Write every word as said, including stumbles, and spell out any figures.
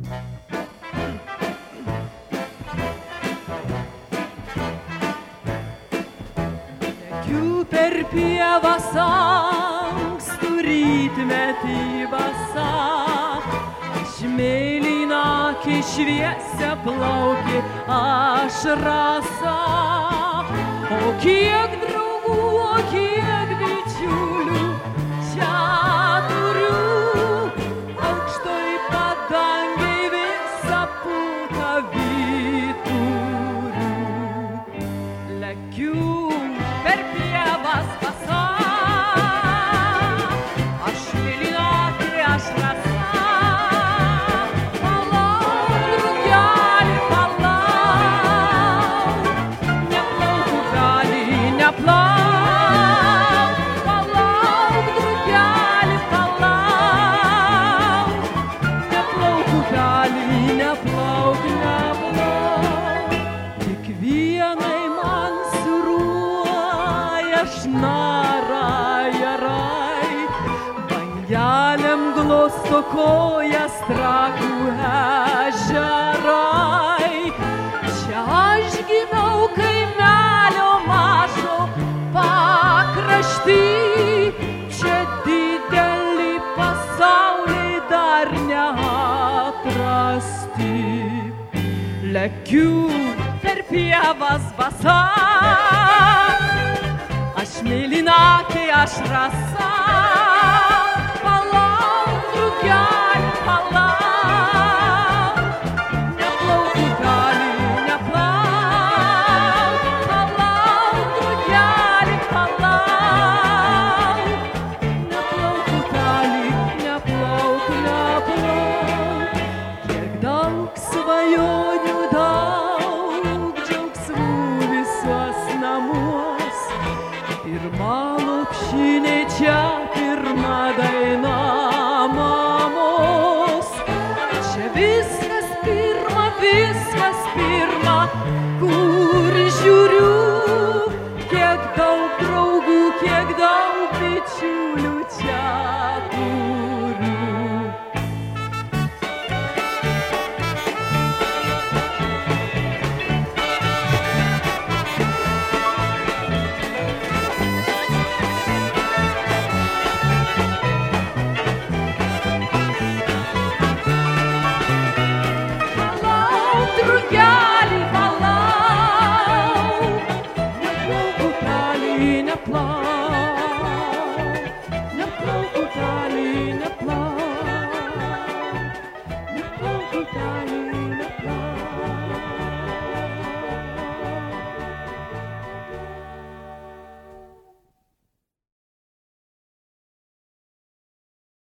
Lekiu per pievas ankstų rytmetį basą, aš mėlyną akį šviesią plaukį, aš rasa. O kiek draugų, o kiek bičiulių čia turiu, aukštoj padangėj visą pūtą vyturiu. Lekiu per pievas basa, aš mėlyna akį, aš rasa. Glosto kojas trakų ežerai. Čia aš gimiau kaimelio mažo pakrašty, čia didelį pasaulį dar neatrasti. Lekiu per pievas basa, aš mėlyna akį, aš rasa. Palauk, drugeli, palauk.